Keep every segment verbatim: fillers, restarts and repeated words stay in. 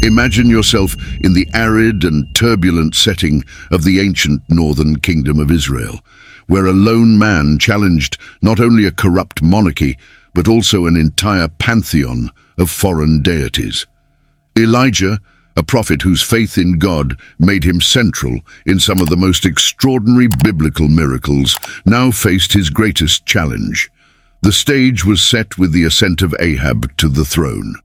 Imagine yourself in the arid and turbulent setting of the ancient northern kingdom of Israel, where a lone man challenged not only a corrupt monarchy, but also an entire pantheon of foreign deities. Elijah, a prophet whose faith in God made him central in some of the most extraordinary biblical miracles, now faced his greatest challenge. The stage was set with the ascent of Ahab to the throne.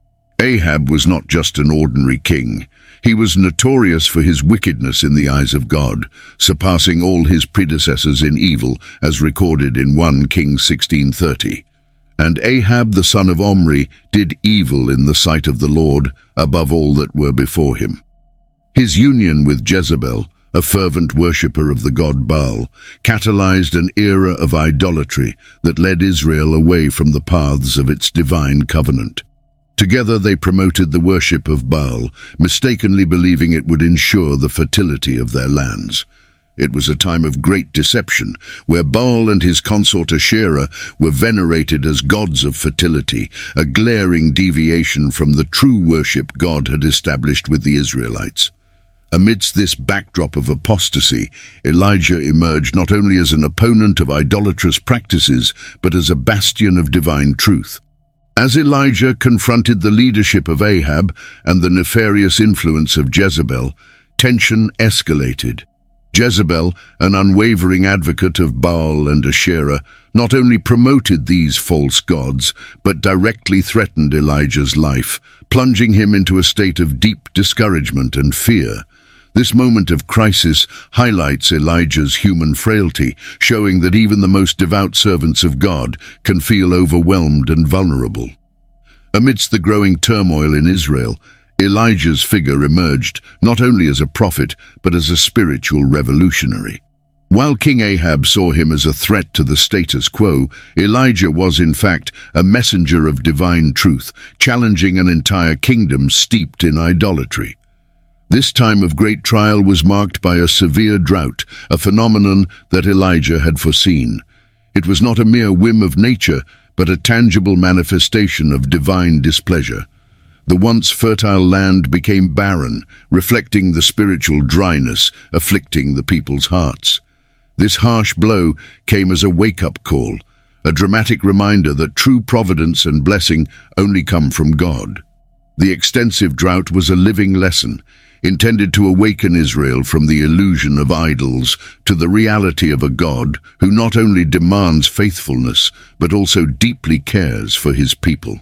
Ahab was not just an ordinary king. He was notorious for his wickedness in the eyes of God, surpassing all his predecessors in evil, as recorded in First Kings sixteen thirty. And Ahab the son of Omri did evil in the sight of the Lord above all that were before him. His union with Jezebel, a fervent worshipper of the god Baal, catalyzed an era of idolatry that led Israel away from the paths of its divine covenant. Together they promoted the worship of Baal, mistakenly believing it would ensure the fertility of their lands. It was a time of great deception, where Baal and his consort Asherah were venerated as gods of fertility, a glaring deviation from the true worship God had established with the Israelites. Amidst this backdrop of apostasy, Elijah emerged not only as an opponent of idolatrous practices, but as a bastion of divine truth. As Elijah confronted the leadership of Ahab and the nefarious influence of Jezebel, tension escalated. Jezebel, an unwavering advocate of Baal and Asherah, not only promoted these false gods, but directly threatened Elijah's life, plunging him into a state of deep discouragement and fear. This moment of crisis highlights Elijah's human frailty, showing that even the most devout servants of God can feel overwhelmed and vulnerable. Amidst the growing turmoil in Israel, Elijah's figure emerged not only as a prophet, but as a spiritual revolutionary. While King Ahab saw him as a threat to the status quo, Elijah was in fact a messenger of divine truth, challenging an entire kingdom steeped in idolatry. This time of great trial was marked by a severe drought, a phenomenon that Elijah had foreseen. It was not a mere whim of nature, but a tangible manifestation of divine displeasure. The once fertile land became barren, reflecting the spiritual dryness afflicting the people's hearts. This harsh blow came as a wake-up call, a dramatic reminder that true providence and blessing only come from God. The extensive drought was a living lesson, intended to awaken Israel from the illusion of idols to the reality of a God who not only demands faithfulness, but also deeply cares for his people.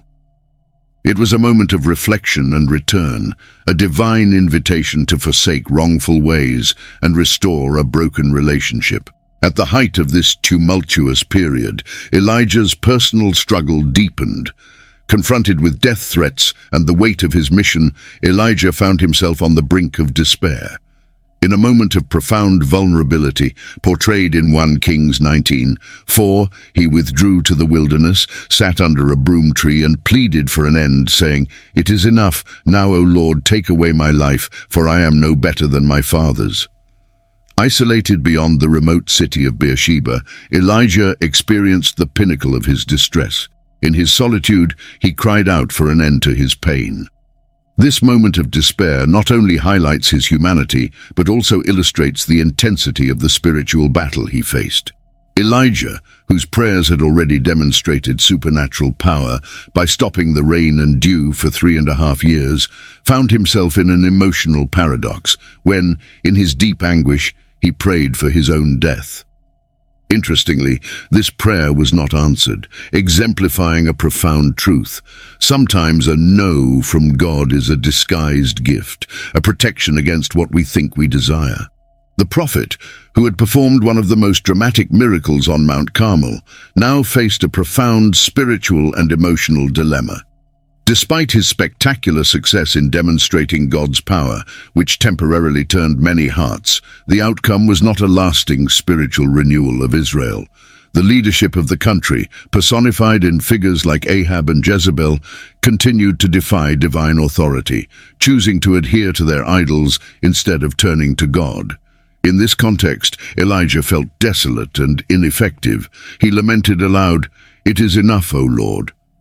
It was a moment of reflection and return, a divine invitation to forsake wrongful ways and restore a broken relationship. At the height of this tumultuous period, Elijah's personal struggle deepened. Confronted with death threats and the weight of his mission, Elijah found himself on the brink of despair. In a moment of profound vulnerability, portrayed in First Kings nineteen four, he withdrew to the wilderness, sat under a broom tree and pleaded for an end, saying, "It is enough, now, O Lord, take away my life, for I am no better than my fathers." Isolated beyond the remote city of Beersheba, Elijah experienced the pinnacle of his distress. In his solitude, he cried out for an end to his pain. This moment of despair not only highlights his humanity, but also illustrates the intensity of the spiritual battle he faced. Elijah, whose prayers had already demonstrated supernatural power by stopping the rain and dew for three and a half years, found himself in an emotional paradox when, in his deep anguish, he prayed for his own death. Interestingly, this prayer was not answered, exemplifying a profound truth. Sometimes a no from God is a disguised gift, a protection against what we think we desire. The prophet, who had performed one of the most dramatic miracles on Mount Carmel, now faced a profound spiritual and emotional dilemma. Despite his spectacular success in demonstrating God's power, which temporarily turned many hearts, the outcome was not a lasting spiritual renewal of Israel. The leadership of the country, personified in figures like Ahab and Jezebel, continued to defy divine authority, choosing to adhere to their idols instead of turning to God. In this context, Elijah felt desolate and ineffective. He lamented aloud, "It is enough, O Lord.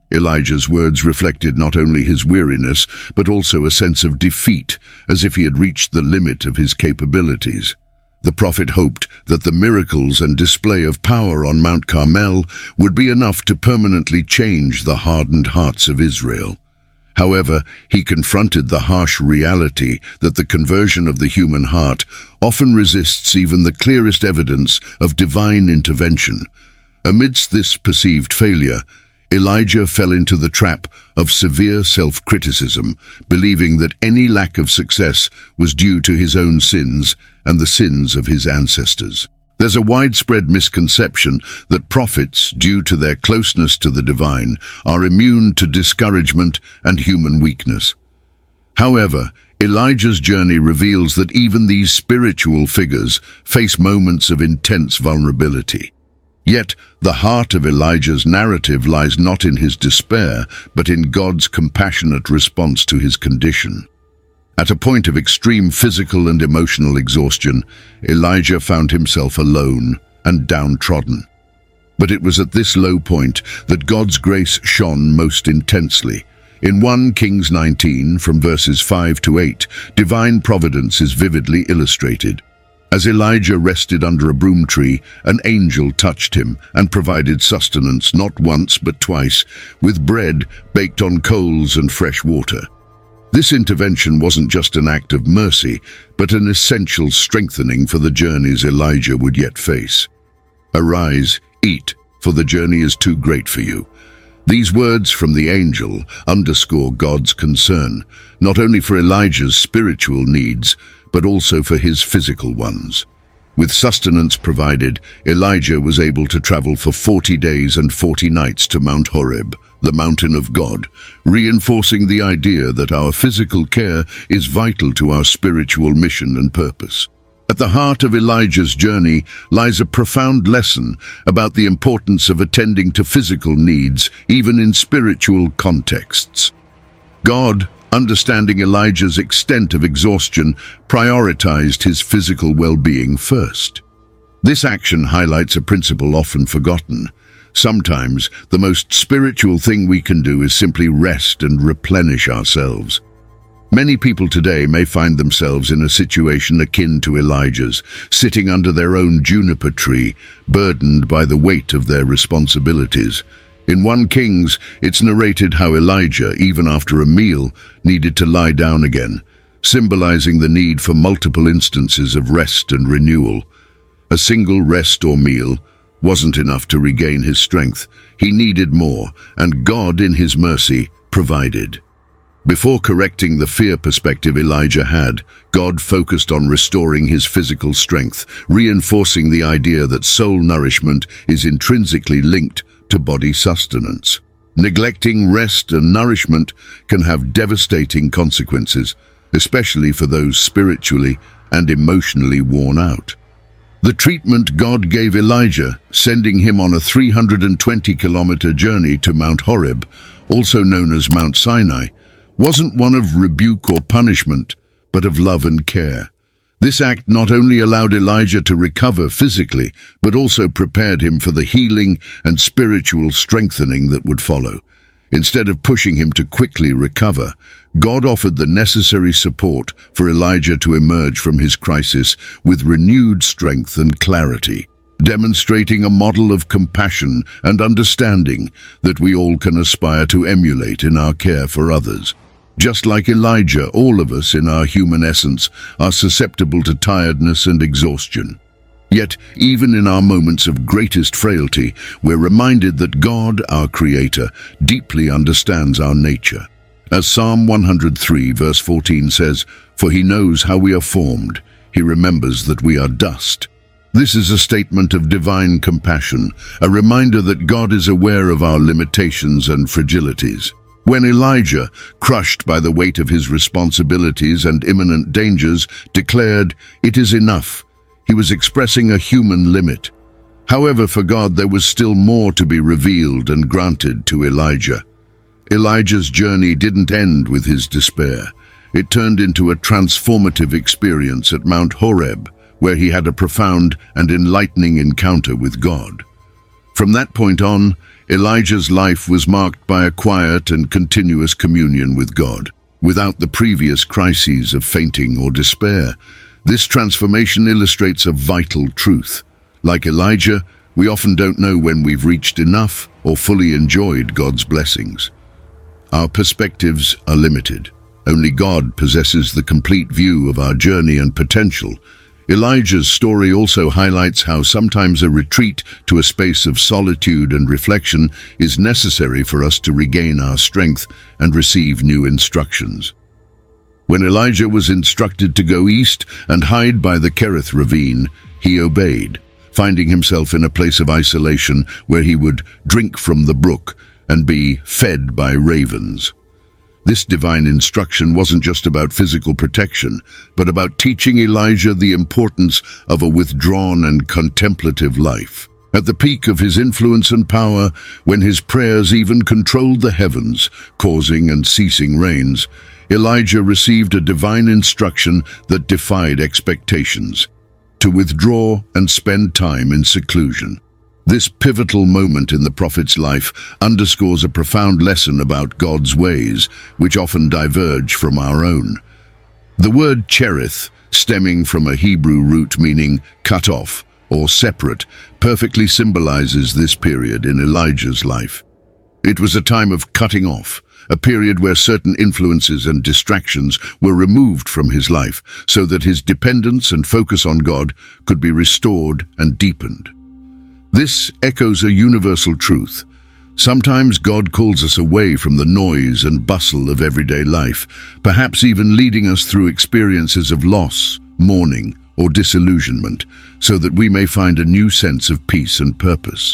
Elijah's words reflected not only his weariness, but also a sense of defeat, as if he had reached the limit of his capabilities. The prophet hoped that the miracles and display of power on Mount Carmel would be enough to permanently change the hardened hearts of Israel. However, he confronted the harsh reality that the conversion of the human heart often resists even the clearest evidence of divine intervention. Amidst this perceived failure, Elijah fell into the trap of severe self-criticism, believing that any lack of success was due to his own sins and the sins of his ancestors. There's a widespread misconception that prophets, due to their closeness to the divine, are immune to discouragement and human weakness. However, Elijah's journey reveals that even these spiritual figures face moments of intense vulnerability. Yet, the heart of Elijah's narrative lies not in his despair, but in God's compassionate response to his condition. At a point of extreme physical and emotional exhaustion, Elijah found himself alone and downtrodden. But it was at this low point that God's grace shone most intensely. In First Kings nineteen, from verses five to eight, divine providence is vividly illustrated. As Elijah rested under a broom tree, an angel touched him and provided sustenance not once but twice, with bread baked on coals and fresh water. This intervention wasn't just an act of mercy, but an essential strengthening for the journeys Elijah would yet face. "Arise, eat, for the journey is too great for you." These words from the angel underscore God's concern, not only for Elijah's spiritual needs, but also for his physical ones. With sustenance provided, Elijah was able to travel for forty days and forty nights to Mount Horeb, the mountain of God, reinforcing the idea that our physical care is vital to our spiritual mission and purpose. At the heart of Elijah's journey lies a profound lesson about the importance of attending to physical needs, even in spiritual contexts. God, understanding Elijah's extent of exhaustion, prioritized his physical well-being first. This action highlights a principle often forgotten. Sometimes, the most spiritual thing we can do is simply rest and replenish ourselves. Many people today may find themselves in a situation akin to Elijah's, sitting under their own juniper tree, burdened by the weight of their responsibilities. In First Kings, it's narrated how Elijah, even after a meal, needed to lie down again, symbolizing the need for multiple instances of rest and renewal. A single rest or meal wasn't enough to regain his strength. He needed more, and God, in his mercy, provided. Before correcting the fear perspective Elijah had, God focused on restoring his physical strength, reinforcing the idea that soul nourishment is intrinsically linked to body sustenance. Neglecting rest and nourishment can have devastating consequences, especially for those spiritually and emotionally worn out. The treatment God gave Elijah, sending him on a three hundred twenty kilometer journey to Mount Horeb, also known as Mount Sinai, wasn't one of rebuke or punishment, but of love and care. This act not only allowed Elijah to recover physically, but also prepared him for the healing and spiritual strengthening that would follow. Instead of pushing him to quickly recover, God offered the necessary support for Elijah to emerge from his crisis with renewed strength and clarity, demonstrating a model of compassion and understanding that we all can aspire to emulate in our care for others. Just like Elijah, all of us in our human essence are susceptible to tiredness and exhaustion. Yet, even in our moments of greatest frailty, we're reminded that God, our Creator, deeply understands our nature. As Psalm one hundred three verse fourteen says, "For he knows how we are formed, he remembers that we are dust." This is a statement of divine compassion, a reminder that God is aware of our limitations and fragilities. When Elijah, crushed by the weight of his responsibilities and imminent dangers, declared, "It is enough," he was expressing a human limit. However, for God there was still more to be revealed and granted to Elijah. Elijah's journey didn't end with his despair. It turned into a transformative experience at Mount Horeb, where he had a profound and enlightening encounter with God. From that point on, Elijah's life was marked by a quiet and continuous communion with God, without the previous crises of fainting or despair. This transformation illustrates a vital truth. Like Elijah, we often don't know when we've reached enough or fully enjoyed God's blessings. Our perspectives are limited. Only God possesses the complete view of our journey and potential. Elijah's story also highlights how sometimes a retreat to a space of solitude and reflection is necessary for us to regain our strength and receive new instructions. When Elijah was instructed to go east and hide by the Kerith ravine, he obeyed, finding himself in a place of isolation where he would drink from the brook and be fed by ravens. This divine instruction wasn't just about physical protection, but about teaching Elijah the importance of a withdrawn and contemplative life. At the peak of his influence and power, when his prayers even controlled the heavens, causing and ceasing rains, Elijah received a divine instruction that defied expectations: to withdraw and spend time in seclusion. This pivotal moment in the prophet's life underscores a profound lesson about God's ways, which often diverge from our own. The word cherith, stemming from a Hebrew root meaning cut off or separate, perfectly symbolizes this period in Elijah's life. It was a time of cutting off, a period where certain influences and distractions were removed from his life so that his dependence and focus on God could be restored and deepened. This echoes a universal truth. Sometimes God calls us away from the noise and bustle of everyday life, perhaps even leading us through experiences of loss, mourning, or disillusionment, so that we may find a new sense of peace and purpose.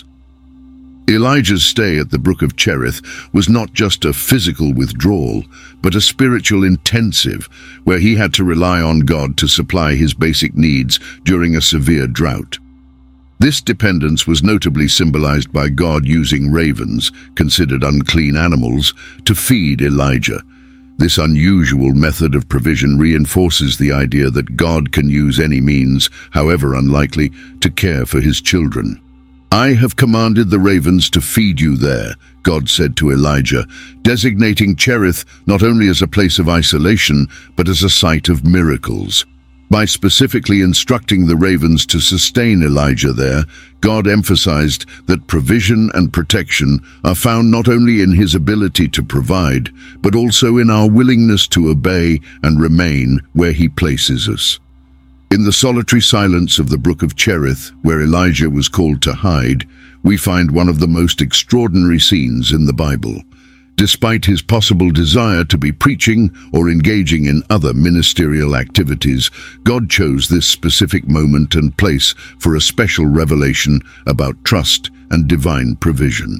Elijah's stay at the Brook of Cherith was not just a physical withdrawal, but a spiritual intensive, where he had to rely on God to supply his basic needs during a severe drought. This dependence was notably symbolized by God using ravens, considered unclean animals, to feed Elijah. This unusual method of provision reinforces the idea that God can use any means, however unlikely, to care for his children. "I have commanded the ravens to feed you there," God said to Elijah, designating Cherith not only as a place of isolation, but as a site of miracles. By specifically instructing the ravens to sustain Elijah there, God emphasized that provision and protection are found not only in his ability to provide, but also in our willingness to obey and remain where he places us. In the solitary silence of the Brook of Cherith, where Elijah was called to hide, we find one of the most extraordinary scenes in the Bible. Despite his possible desire to be preaching or engaging in other ministerial activities, God chose this specific moment and place for a special revelation about trust and divine provision.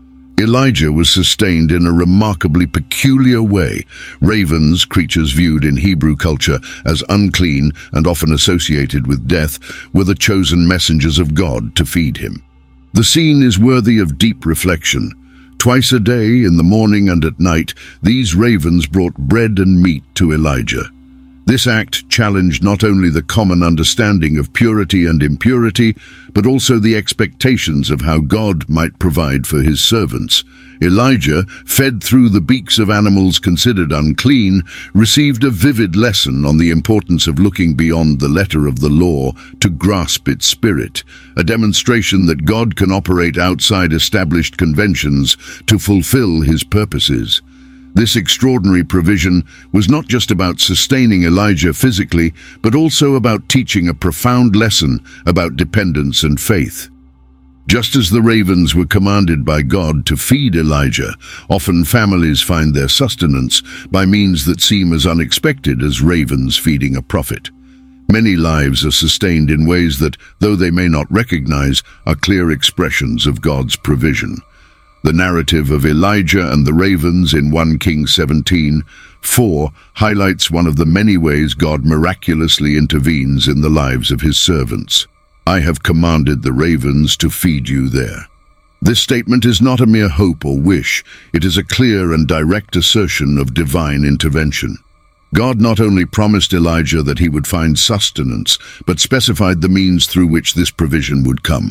Elijah was sustained in a remarkably peculiar way. Ravens, creatures viewed in Hebrew culture as unclean and often associated with death, were the chosen messengers of God to feed him. The scene is worthy of deep reflection. Twice a day, in the morning and at night, these ravens brought bread and meat to Elijah. This act challenged not only the common understanding of purity and impurity, but also the expectations of how God might provide for his servants. Elijah, fed through the beaks of animals considered unclean, received a vivid lesson on the importance of looking beyond the letter of the law to grasp its spirit, a demonstration that God can operate outside established conventions to fulfill his purposes. This extraordinary provision was not just about sustaining Elijah physically, but also about teaching a profound lesson about dependence and faith. Just as the ravens were commanded by God to feed Elijah, often families find their sustenance by means that seem as unexpected as ravens feeding a prophet. Many lives are sustained in ways that, though they may not recognize, are clear expressions of God's provision. The narrative of Elijah and the ravens in First Kings seventeen four highlights one of the many ways God miraculously intervenes in the lives of his servants. "I have commanded the ravens to feed you there." This statement is not a mere hope or wish. It is a clear and direct assertion of divine intervention. God not only promised Elijah that he would find sustenance, but specified the means through which this provision would come.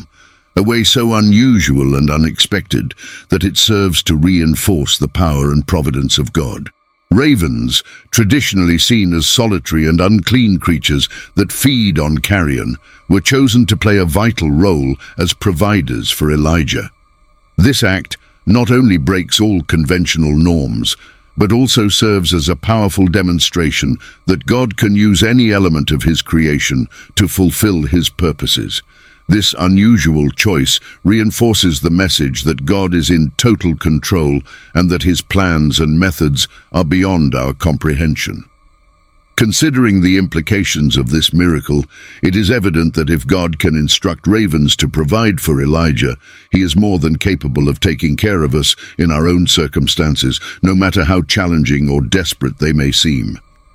a way so unusual and unexpected that it serves to reinforce the power and providence of God. Ravens, traditionally seen as solitary and unclean creatures that feed on carrion, were chosen to play a vital role as providers for Elijah. This act not only breaks all conventional norms, but also serves as a powerful demonstration that God can use any element of his creation to fulfill his purposes. This unusual choice reinforces the message that God is in total control and that his plans and methods are beyond our comprehension. Considering the implications of this miracle, it is evident that if God can instruct ravens to provide for Elijah, he is more than capable of taking care of us in our own circumstances, no matter how challenging or desperate they may seem.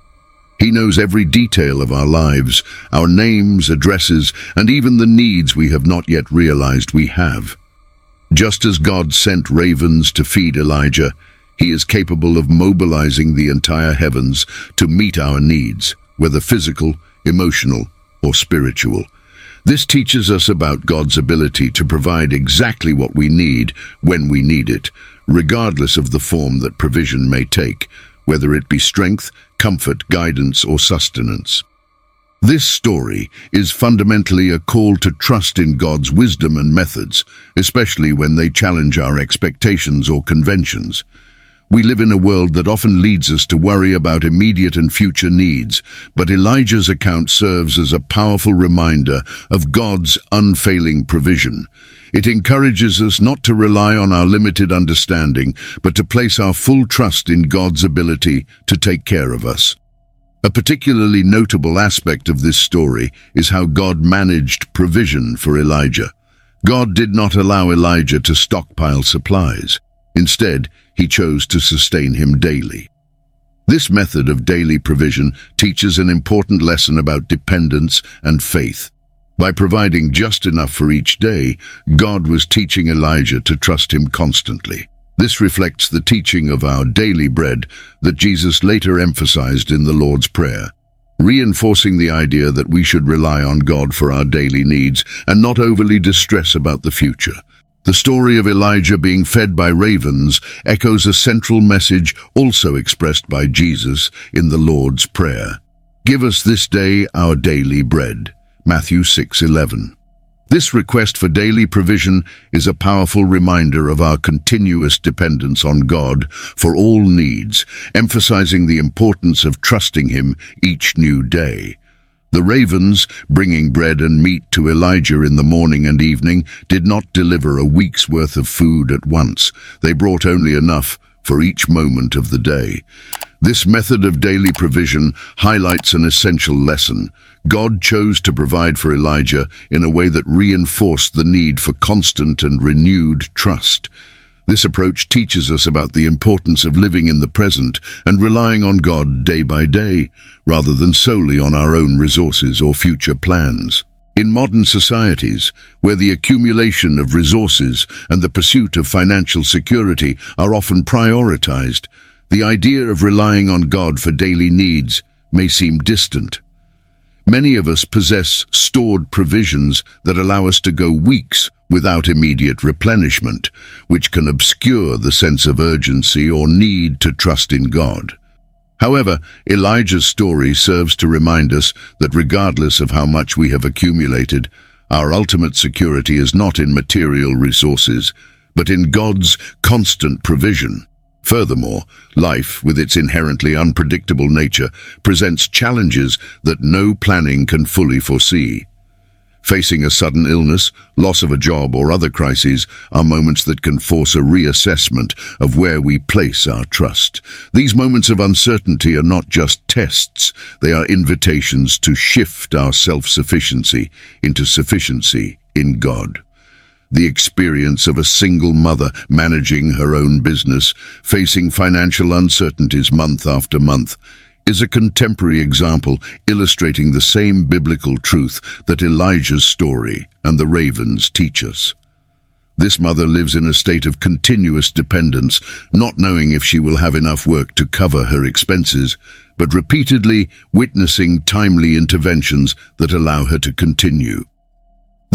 He knows every detail of our lives, our names, addresses, and even the needs we have not yet realized we have. Just as God sent ravens to feed Elijah, he is capable of mobilizing the entire heavens to meet our needs, whether physical, emotional, or spiritual. This teaches us about God's ability to provide exactly what we need when we need it, regardless of the form that provision may take, whether it be strength, comfort, guidance, or sustenance. This story is fundamentally a call to trust in God's wisdom and methods, especially when they challenge our expectations or conventions. We live in a world that often leads us to worry about immediate and future needs, but Elijah's account serves as a powerful reminder of God's unfailing provision. It encourages us not to rely on our limited understanding, but to place our full trust in God's ability to take care of us. A particularly notable aspect of this story is how God managed provision for Elijah. God did not allow Elijah to stockpile supplies. Instead, he chose to sustain him daily. This method of daily provision teaches an important lesson about dependence and faith. By providing just enough for each day, God was teaching Elijah to trust him constantly. This reflects the teaching of our daily bread that Jesus later emphasized in the Lord's Prayer, reinforcing the idea that we should rely on God for our daily needs and not overly distress about the future. The story of Elijah being fed by ravens echoes a central message also expressed by Jesus in the Lord's Prayer. Give us this day our daily bread. Matthew six eleven. This request for daily provision is a powerful reminder of our continuous dependence on God for all needs, emphasizing the importance of trusting him each new day. The ravens, bringing bread and meat to Elijah in the morning and evening, did not deliver a week's worth of food at once. They brought only enough for each moment of the day. This method of daily provision highlights an essential lesson. God chose to provide for Elijah in a way that reinforced the need for constant and renewed trust. This approach teaches us about the importance of living in the present and relying on God day by day, rather than solely on our own resources or future plans. In modern societies, where the accumulation of resources and the pursuit of financial security are often prioritized, the idea of relying on God for daily needs may seem distant. Many of us possess stored provisions that allow us to go weeks without immediate replenishment, which can obscure the sense of urgency or need to trust in God. However, Elijah's story serves to remind us that regardless of how much we have accumulated, our ultimate security is not in material resources, but in God's constant provision. Furthermore, life, with its inherently unpredictable nature, presents challenges that no planning can fully foresee. Facing a sudden illness, loss of a job, or other crises are moments that can force a reassessment of where we place our trust. These moments of uncertainty are not just tests, they are invitations to shift our self-sufficiency into sufficiency in God. The experience of a single mother managing her own business, facing financial uncertainties month after month, is a contemporary example illustrating the same biblical truth that Elijah's story and the ravens teach us. This mother lives in a state of continuous dependence, not knowing if she will have enough work to cover her expenses, but repeatedly witnessing timely interventions that allow her to continue.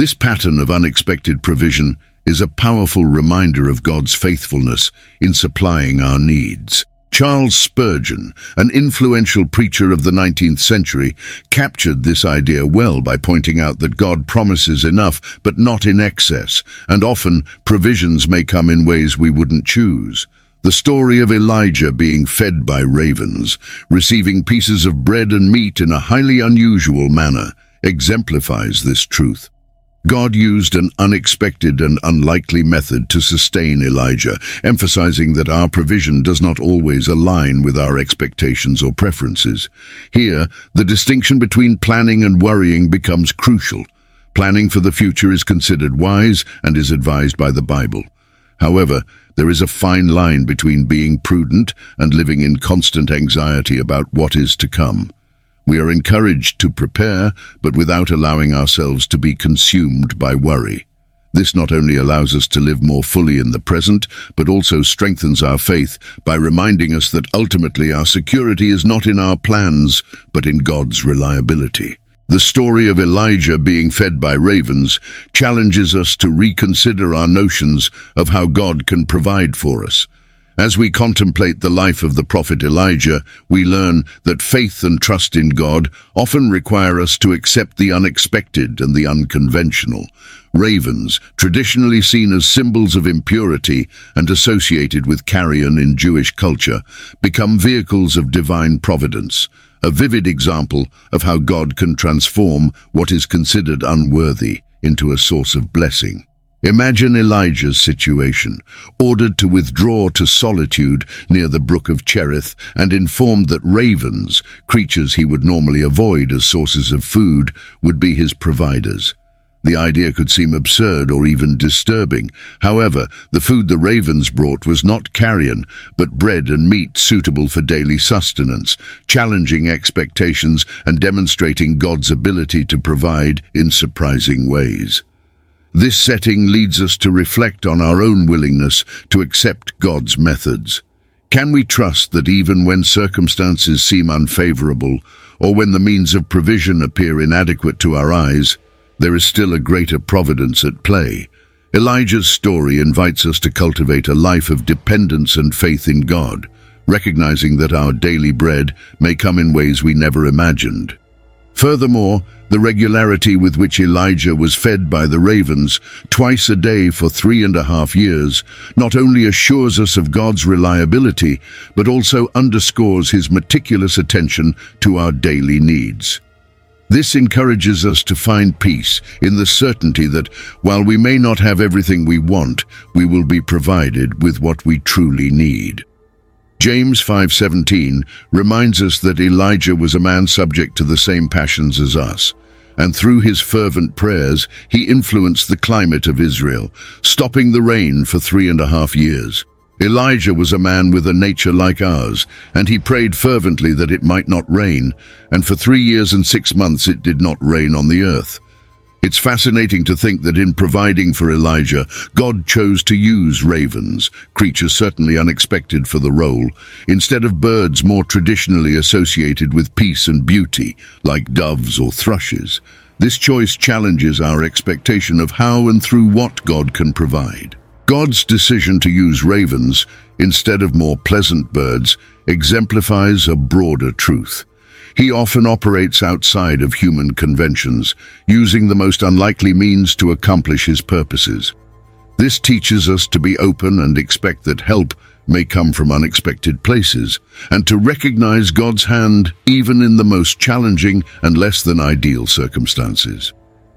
This pattern of unexpected provision is a powerful reminder of God's faithfulness in supplying our needs. Charles Spurgeon, an influential preacher of the nineteenth century, captured this idea well by pointing out that God promises enough, but not in excess, and often provisions may come in ways we wouldn't choose. The story of Elijah being fed by ravens, receiving pieces of bread and meat in a highly unusual manner, exemplifies this truth. God used an unexpected and unlikely method to sustain Elijah, emphasizing that our provision does not always align with our expectations or preferences. Here, the distinction between planning and worrying becomes crucial. Planning for the future is considered wise and is advised by the Bible. However, there is a fine line between being prudent and living in constant anxiety about what is to come. We are encouraged to prepare, but without allowing ourselves to be consumed by worry. This not only allows us to live more fully in the present, but also strengthens our faith by reminding us that ultimately our security is not in our plans, but in God's reliability. The story of Elijah being fed by ravens challenges us to reconsider our notions of how God can provide for us. As we contemplate the life of the prophet Elijah, we learn that faith and trust in God often require us to accept the unexpected and the unconventional. Ravens, traditionally seen as symbols of impurity and associated with carrion in Jewish culture, become vehicles of divine providence, a vivid example of how God can transform what is considered unworthy into a source of blessing. Imagine Elijah's situation, ordered to withdraw to solitude near the brook of Cherith and informed that ravens, creatures he would normally avoid as sources of food, would be his providers. The idea could seem absurd or even disturbing. However, the food the ravens brought was not carrion, but bread and meat suitable for daily sustenance, challenging expectations and demonstrating God's ability to provide in surprising ways. This setting leads us to reflect on our own willingness to accept God's methods. Can we trust that even when circumstances seem unfavorable, or when the means of provision appear inadequate to our eyes, there is still a greater providence at play? Elijah's story invites us to cultivate a life of dependence and faith in God, recognizing that our daily bread may come in ways we never imagined. Furthermore, the regularity with which Elijah was fed by the ravens twice a day for three and a half years not only assures us of God's reliability, but also underscores his meticulous attention to our daily needs. This encourages us to find peace in the certainty that, while we may not have everything we want, we will be provided with what we truly need. James five seventeen reminds us that Elijah was a man subject to the same passions as us, and through his fervent prayers he influenced the climate of Israel, stopping the rain for three and a half years. Elijah was a man with a nature like ours, and he prayed fervently that it might not rain, and for three years and six months it did not rain on the earth. It's fascinating to think that in providing for Elijah, God chose to use ravens, creatures certainly unexpected for the role, instead of birds more traditionally associated with peace and beauty, like doves or thrushes. This choice challenges our expectation of how and through what God can provide. God's decision to use ravens instead of more pleasant birds exemplifies a broader truth. He often operates outside of human conventions, using the most unlikely means to accomplish his purposes. This teaches us to be open and expect that help may come from unexpected places, and to recognize God's hand even in the most challenging and less than ideal circumstances.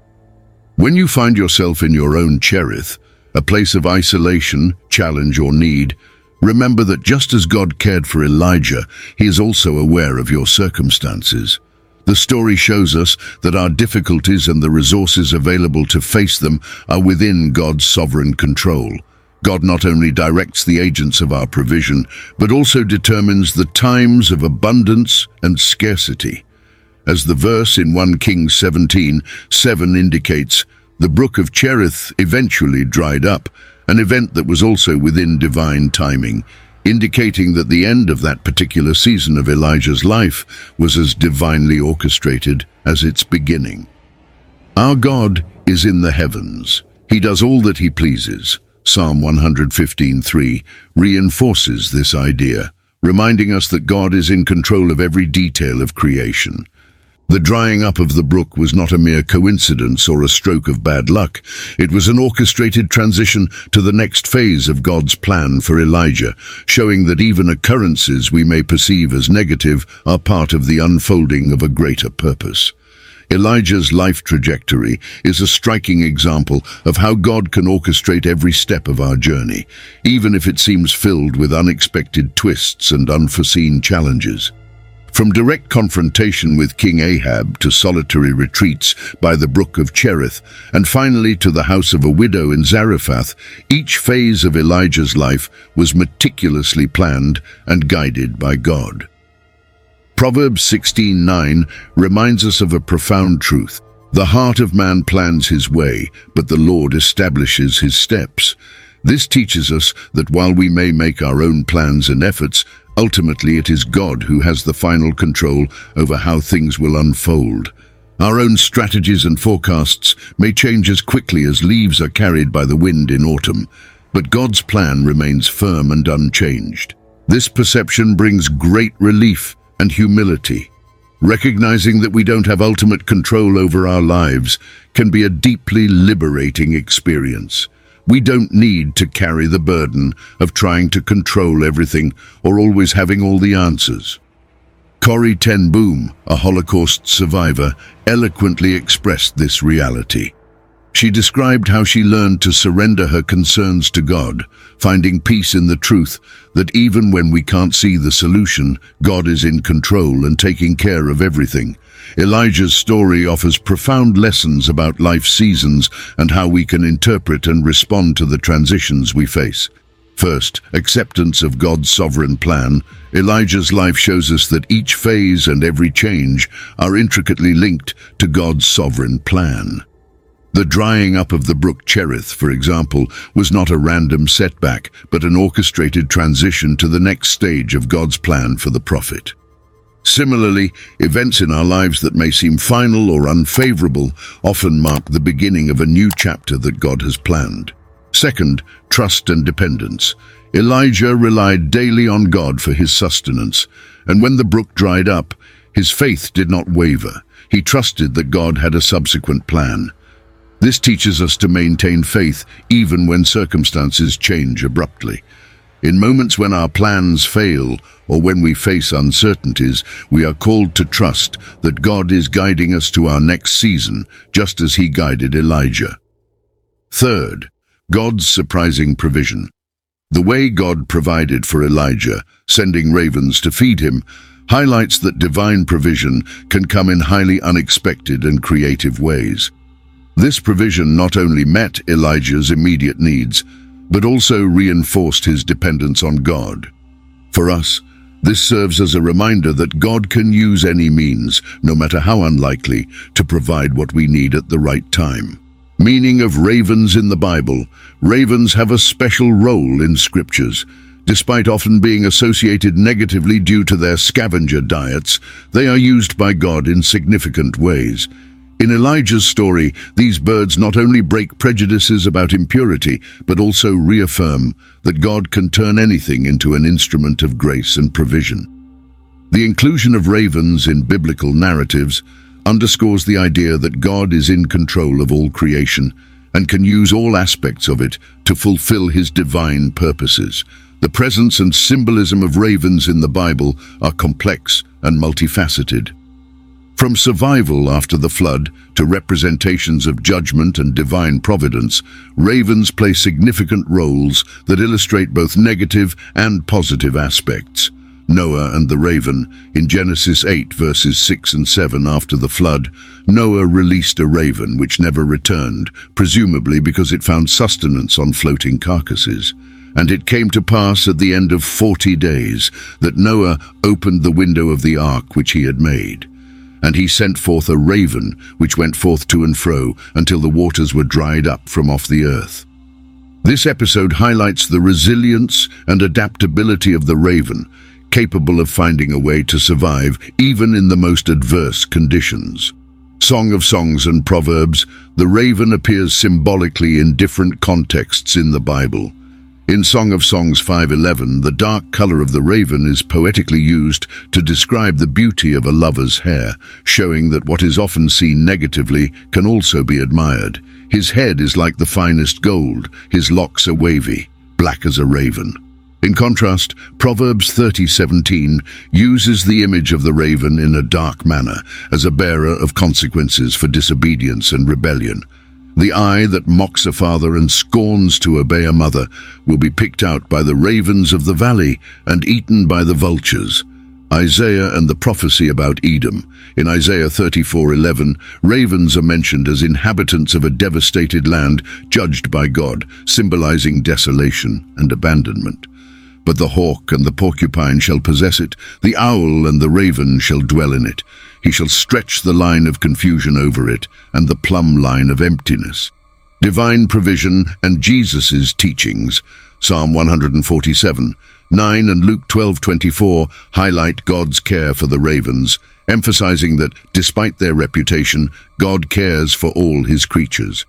When you find yourself in your own Cherith, a place of isolation, challenge, or need, remember that just as God cared for Elijah, he is also aware of your circumstances. The story shows us that our difficulties and the resources available to face them are within God's sovereign control. God not only directs the agents of our provision, but also determines the times of abundance and scarcity. As the verse in First Kings seventeen seven indicates, the brook of Cherith eventually dried up, an event that was also within divine timing, indicating that the end of that particular season of Elijah's life was as divinely orchestrated as its beginning. Our God is in the heavens. He does all that he pleases. Psalm one hundred fifteen three reinforces this idea, reminding us that God is in control of every detail of creation. The drying up of the brook was not a mere coincidence or a stroke of bad luck. It was an orchestrated transition to the next phase of God's plan for Elijah, showing that even occurrences we may perceive as negative are part of the unfolding of a greater purpose. Elijah's life trajectory is a striking example of how God can orchestrate every step of our journey, even if it seems filled with unexpected twists and unforeseen challenges. From direct confrontation with King Ahab to solitary retreats by the brook of Cherith, and finally to the house of a widow in Zarephath, each phase of Elijah's life was meticulously planned and guided by God. Proverbs sixteen nine reminds us of a profound truth. The heart of man plans his way, but the Lord establishes his steps. This teaches us that while we may make our own plans and efforts, ultimately it is God who has the final control over how things will unfold. Our own strategies and forecasts may change as quickly as leaves are carried by the wind in autumn, but God's plan remains firm and unchanged. This perception brings great relief and humility. Recognizing that we don't have ultimate control over our lives can be a deeply liberating experience. We don't need to carry the burden of trying to control everything or always having all the answers. Corrie ten Boom, a Holocaust survivor, eloquently expressed this reality. She described how she learned to surrender her concerns to God, finding peace in the truth that even when we can't see the solution, God is in control and taking care of everything. Elijah's story offers profound lessons about life seasons and how we can interpret and respond to the transitions we face. First, acceptance of God's sovereign plan. Elijah's life shows us that each phase and every change are intricately linked to God's sovereign plan. The drying up of the brook Cherith, for example, was not a random setback, but an orchestrated transition to the next stage of God's plan for the prophet. Similarly, events in our lives that may seem final or unfavorable often mark the beginning of a new chapter that God has planned. Second, trust and dependence. Elijah relied daily on God for his sustenance, and when the brook dried up, his faith did not waver. He trusted that God had a subsequent plan. This teaches us to maintain faith even when circumstances change abruptly. In moments when our plans fail or when we face uncertainties, we are called to trust that God is guiding us to our next season, just as he guided Elijah. Third, God's surprising provision. The way God provided for Elijah, sending ravens to feed him, highlights that divine provision can come in highly unexpected and creative ways. This provision not only met Elijah's immediate needs, but also reinforced his dependence on God. For us, this serves as a reminder that God can use any means, no matter how unlikely, to provide what we need at the right time. Meaning of ravens in the Bible. Ravens have a special role in scriptures. Despite often being associated negatively due to their scavenger diets, they are used by God in significant ways. In Elijah's story, these birds not only break prejudices about impurity, but also reaffirm that God can turn anything into an instrument of grace and provision. The inclusion of ravens in biblical narratives underscores the idea that God is in control of all creation and can use all aspects of it to fulfill his divine purposes. The presence and symbolism of ravens in the Bible are complex and multifaceted. From survival after the flood to representations of judgment and divine providence, ravens play significant roles that illustrate both negative and positive aspects. Noah and the raven. In Genesis eight verses six and seven, after the flood, Noah released a raven which never returned, presumably because it found sustenance on floating carcasses. And it came to pass at the end of forty days that Noah opened the window of the ark which he had made. And he sent forth a raven, which went forth to and fro until the waters were dried up from off the earth. This episode highlights the resilience and adaptability of the raven, capable of finding a way to survive even in the most adverse conditions. Song of Songs and Proverbs, the raven appears symbolically in different contexts in the Bible. In Song of Songs five eleven, the dark color of the raven is poetically used to describe the beauty of a lover's hair, showing that what is often seen negatively can also be admired. His head is like the finest gold, his locks are wavy, black as a raven. In contrast, Proverbs thirty seventeen uses the image of the raven in a dark manner as a bearer of consequences for disobedience and rebellion. The eye that mocks a father and scorns to obey a mother will be picked out by the ravens of the valley and eaten by the vultures. Isaiah and the prophecy about Edom. In Isaiah thirty-four eleven, ravens are mentioned as inhabitants of a devastated land judged by God, symbolizing desolation and abandonment. But the hawk and the porcupine shall possess it, the owl and the raven shall dwell in it. He shall stretch the line of confusion over it, and the plumb line of emptiness. Divine provision and Jesus' teachings. Psalm one forty-seven, nine and Luke twelve twenty-four highlight God's care for the ravens, emphasizing that, despite their reputation, God cares for all his creatures.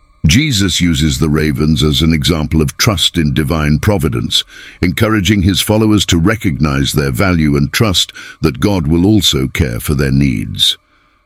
Jesus uses the ravens as an example of trust in divine providence, encouraging his followers to recognize their value and trust that God will also care for their needs.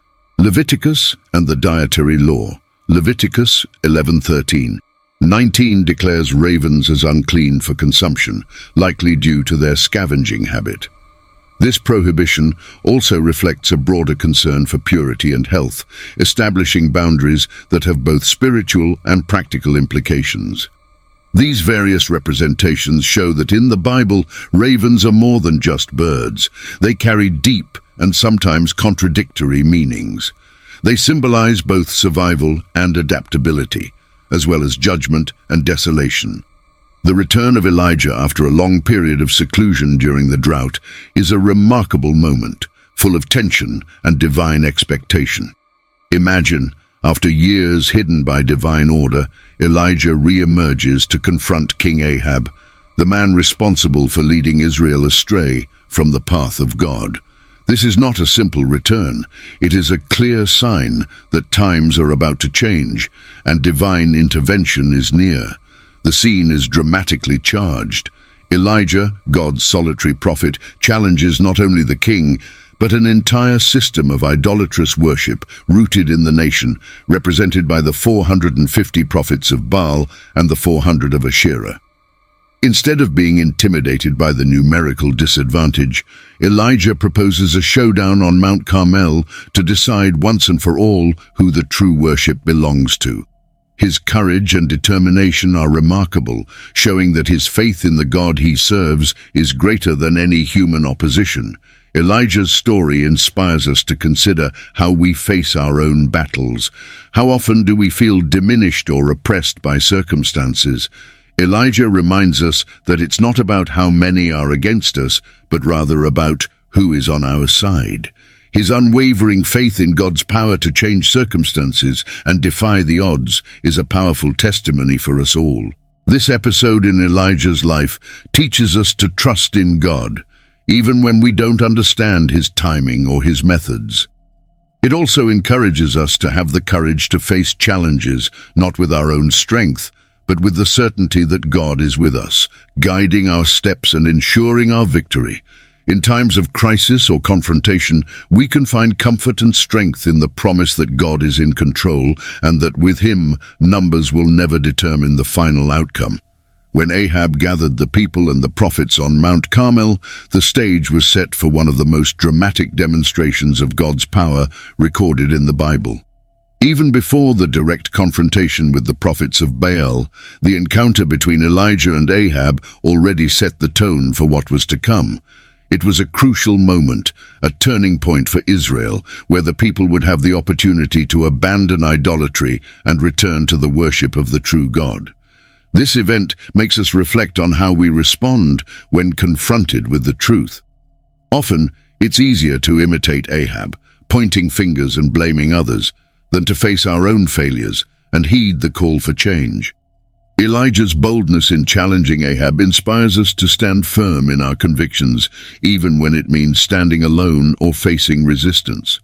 Leviticus and the Dietary Law. Leviticus eleven thirteen. nineteen declares ravens as unclean for consumption, likely due to their scavenging habit. This prohibition also reflects a broader concern for purity and health, establishing boundaries that have both spiritual and practical implications. These various representations show that in the Bible, ravens are more than just birds. They carry deep and sometimes contradictory meanings. They symbolize both survival and adaptability, as well as judgment and desolation. The return of Elijah after a long period of seclusion during the drought is a remarkable moment, full of tension and divine expectation. Imagine, after years hidden by divine order, Elijah re-emerges to confront King Ahab, the man responsible for leading Israel astray from the path of God. This is not a simple return. It is a clear sign that times are about to change and divine intervention is near. The scene is dramatically charged. Elijah, God's solitary prophet, challenges not only the king, but an entire system of idolatrous worship rooted in the nation, represented by the four hundred fifty prophets of Baal and the four hundred of Asherah. Instead of being intimidated by the numerical disadvantage, Elijah proposes a showdown on Mount Carmel to decide once and for all who the true worship belongs to. His courage and determination are remarkable, showing that his faith in the God he serves is greater than any human opposition. Elijah's story inspires us to consider how we face our own battles. How often do we feel diminished or oppressed by circumstances? Elijah reminds us that it's not about how many are against us, but rather about who is on our side. His unwavering faith in God's power to change circumstances and defy the odds is a powerful testimony for us all. This episode in Elijah's life teaches us to trust in God, even when we don't understand his timing or his methods. It also encourages us to have the courage to face challenges, not with our own strength, but with the certainty that God is with us, guiding our steps and ensuring our victory. In times of crisis or confrontation, we can find comfort and strength in the promise that God is in control and that with him, numbers will never determine the final outcome. When Ahab gathered the people and the prophets on Mount Carmel, the stage was set for one of the most dramatic demonstrations of God's power recorded in the Bible. Even before the direct confrontation with the prophets of Baal, the encounter between Elijah and Ahab already set the tone for what was to come. It was a crucial moment, a turning point for Israel, where the people would have the opportunity to abandon idolatry and return to the worship of the true God. This event makes us reflect on how we respond when confronted with the truth. Often, it's easier to imitate Ahab, pointing fingers and blaming others, than to face our own failures and heed the call for change. Elijah's boldness in challenging Ahab inspires us to stand firm in our convictions, even when it means standing alone or facing resistance.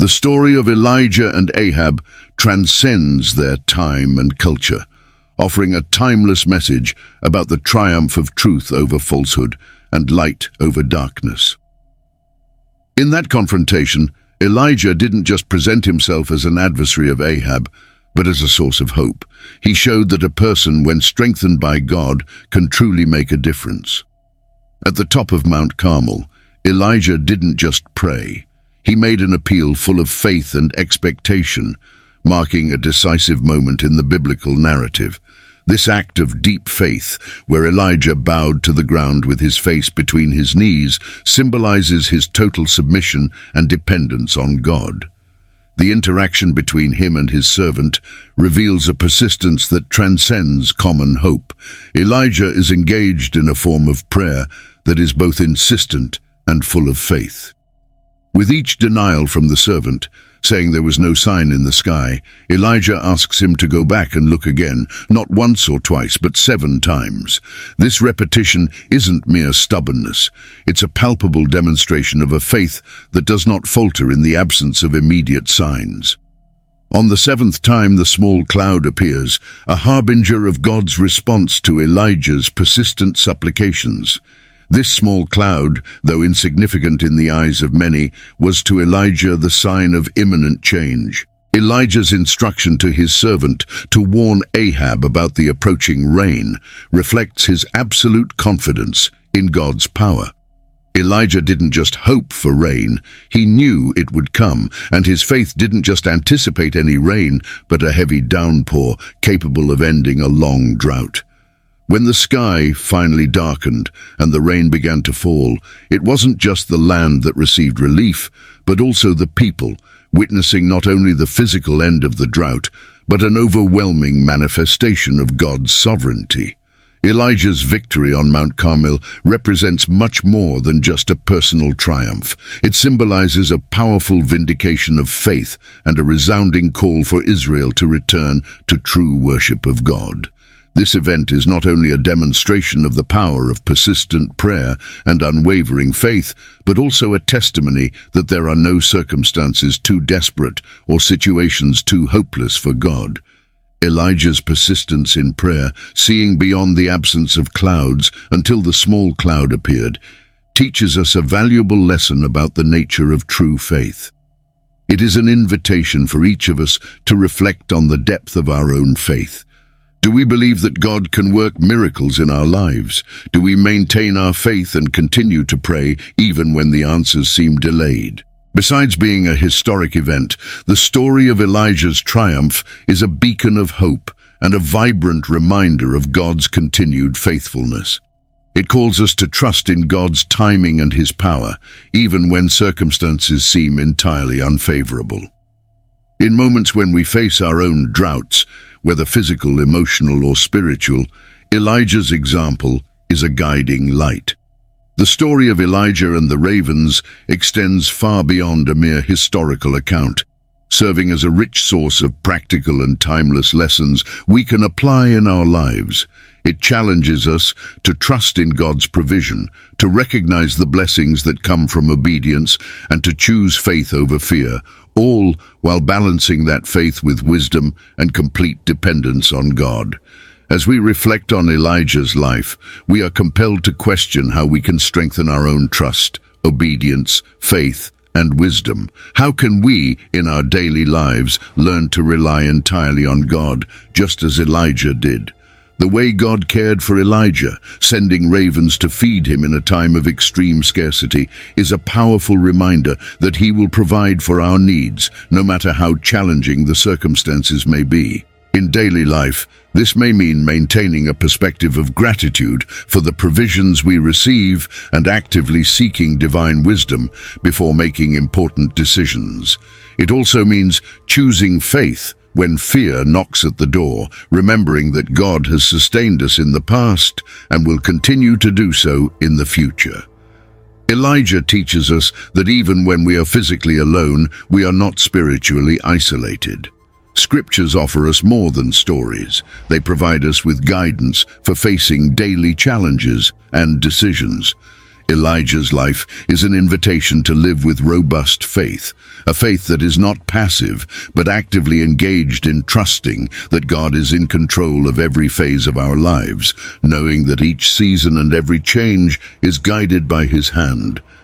The story of Elijah and Ahab transcends their time and culture, offering a timeless message about the triumph of truth over falsehood and light over darkness. In that confrontation, Elijah didn't just present himself as an adversary of Ahab, but as a source of hope. He showed that a person, when strengthened by God, can truly make a difference. At the top of Mount Carmel, Elijah didn't just pray. He made an appeal full of faith and expectation, marking a decisive moment in the biblical narrative. This act of deep faith, where Elijah bowed to the ground with his face between his knees, symbolizes his total submission and dependence on God. The interaction between him and his servant reveals a persistence that transcends common hope. Elijah is engaged in a form of prayer that is both insistent and full of faith. With each denial from the servant, saying there was no sign in the sky, Elijah asks him to go back and look again, not once or twice, but seven times. This repetition isn't mere stubbornness. It's a palpable demonstration of a faith that does not falter in the absence of immediate signs. On the seventh time the small cloud appears, a harbinger of God's response to Elijah's persistent supplications. This small cloud, though insignificant in the eyes of many, was to Elijah the sign of imminent change. Elijah's instruction to his servant to warn Ahab about the approaching rain reflects his absolute confidence in God's power. Elijah didn't just hope for rain, he knew it would come, and his faith didn't just anticipate any rain, but a heavy downpour capable of ending a long drought. When the sky finally darkened and the rain began to fall, it wasn't just the land that received relief, but also the people, witnessing not only the physical end of the drought, but an overwhelming manifestation of God's sovereignty. Elijah's victory on Mount Carmel represents much more than just a personal triumph. It symbolizes a powerful vindication of faith and a resounding call for Israel to return to true worship of God. This event is not only a demonstration of the power of persistent prayer and unwavering faith, but also a testimony that there are no circumstances too desperate or situations too hopeless for God. Elijah's persistence in prayer, seeing beyond the absence of clouds until the small cloud appeared, teaches us a valuable lesson about the nature of true faith. It is an invitation for each of us to reflect on the depth of our own faith. Do we believe that God can work miracles in our lives? Do we maintain our faith and continue to pray even when the answers seem delayed? Besides being a historic event, the story of Elijah's triumph is a beacon of hope and a vibrant reminder of God's continued faithfulness. It calls us to trust in God's timing and His power, even when circumstances seem entirely unfavorable. In moments when we face our own droughts, whether physical, emotional, or spiritual, Elijah's example is a guiding light. The story of Elijah and the ravens extends far beyond a mere historical account, serving as a rich source of practical and timeless lessons we can apply in our lives. It challenges us to trust in God's provision, to recognize the blessings that come from obedience, and to choose faith over fear, all while balancing that faith with wisdom and complete dependence on God. As we reflect on Elijah's life, we are compelled to question how we can strengthen our own trust, obedience, faith, and wisdom. How can we, in our daily lives, learn to rely entirely on God, just as Elijah did? The way God cared for Elijah, sending ravens to feed him in a time of extreme scarcity, is a powerful reminder that He will provide for our needs, no matter how challenging the circumstances may be. In daily life, this may mean maintaining a perspective of gratitude for the provisions we receive and actively seeking divine wisdom before making important decisions. It also means choosing faith when fear knocks at the door, remembering that God has sustained us in the past and will continue to do so in the future. Elijah teaches us that even when we are physically alone, we are not spiritually isolated. Scriptures offer us more than stories. They provide us with guidance for facing daily challenges and decisions. Elijah's life is an invitation to live with robust faith, a faith that is not passive, but actively engaged in trusting that God is in control of every phase of our lives, knowing that each season and every change is guided by His hand.